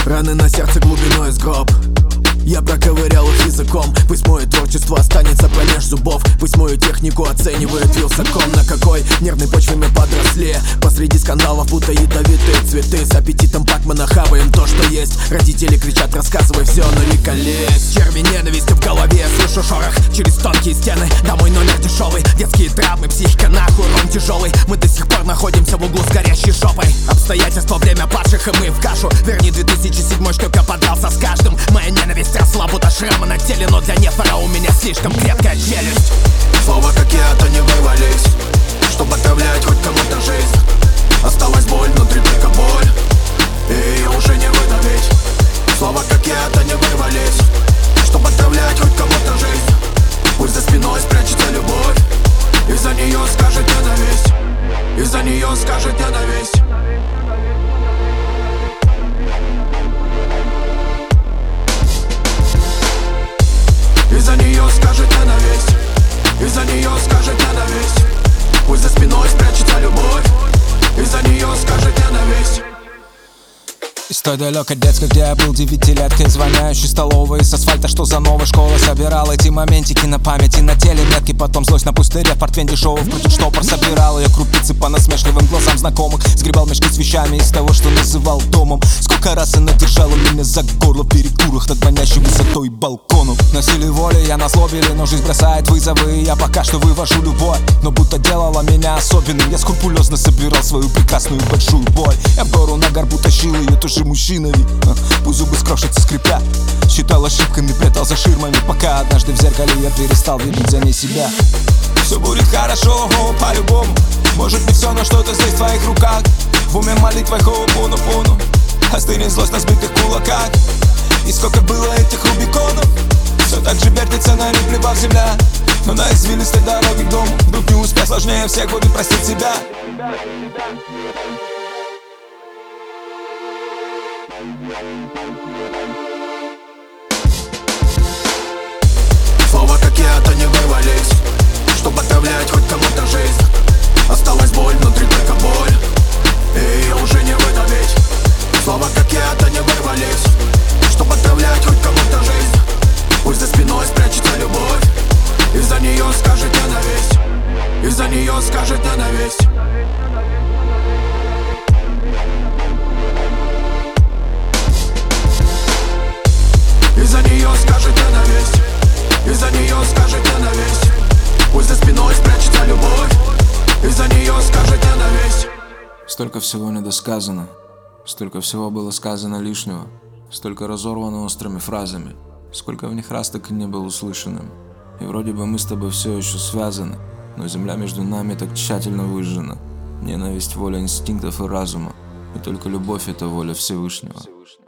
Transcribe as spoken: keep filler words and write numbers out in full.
Раны на сердце глубиной из гроб. Я проковырял их языком. Пусть мое творчество останется промеж зубов. Пусть мою технику оценивает вилсаком. На какой нервной почве мы подросли. Посреди скандалов будто ядовитые цветы. С аппетитом Пакмана хаваем то, что есть. Родители кричат: рассказывай все, но не колись. Черви ненависти в голове, слышу шорох через тонкие стены. Домой номер дешевый, детские травмы, психика нахуй, урон тяжелый. Мы до сих пор находимся в углу с горящей жопой. Обстоятельства, время падших, и мы в кашу. Верни две тысячи седьмой, только подрался с каждым. Моя ненависть росла, будто шрамы на теле. Но для нефора у меня слишком крепкая челюсть. Слова какие-то не вырвались, чтобы отравлять хоть кому-то жизнь. Осталась боль, внутри только боль, и ее уже не выдавить. Слова какие-то не вырвались, чтобы отравлять хоть кому-то жизнь. Пусть за спиной спрячется любовь, и за нее скажет ненависть, и за нее скажет ненависть. И за нее скажет ненависть, и за нее скажет ненависть. Пусть за спиной спрячется любовь, и за нее скажет ненависть. Из той далекой детской, где я был девятилеткой, звоняющий столовой с асфальта, что за новой школы. Собирал эти моментики на памяти, на теле метки. Потом злость на пустыре, портвейн дешевый вкрутит штопор. Собирал ее крупицы по насмешливым глазам знакомых. Сгребал мешки с вещами из того, что называл домом. Сколько раз она держала меня за горло в перекурах над манящей высотой балконом. На силе воли я на злобе, но жизнь бросает вызовы. Я пока что вывожу любовь, но будто делала меня особенным. Я скрупулезно собирал свою прекрасную большую боль. Я в гору на горбу тащил ее, тоже мужчина ведь, а, пусть зубы скрошатся скрипя. Считал ошибками, прятал за ширмами, пока однажды в зеркале я перестал видеть за ней себя. Все будет хорошо, по-любому. Может быть все, но что-то здесь в твоих руках. В уме молитвой хоупону-пону. Остынет злость на сбитых кулаках. И сколько было этих рубиконов. Все так же вертится на неплевав земля. Но на извилистой дороге к дому вдруг не успех, сложнее всех будет простить себя. Слова какие-то не вырвались, чтобы отравлять хоть кому-то жизнь. Осталась боль, внутри только боль, и ее уже не выдавить. Слова какие-то не вырвались, чтобы отравлять хоть кому-то жизнь. Пусть за спиной спрячется любовь, и за нее скажет ненависть, и за нее скажет ненависть. И за нее скажет ненависть, и за нее скажет ненависть. Пусть за спиной спрячется любовь, и за нее скажет ненависть. Столько всего недосказано, столько всего было сказано лишнего, столько разорвано острыми фразами, сколько в них раз так и не было услышанным. И вроде бы мы с тобой все еще связаны, но земля между нами так тщательно выжжена. Ненависть — воля инстинктов и разума, и только любовь — это воля Всевышнего.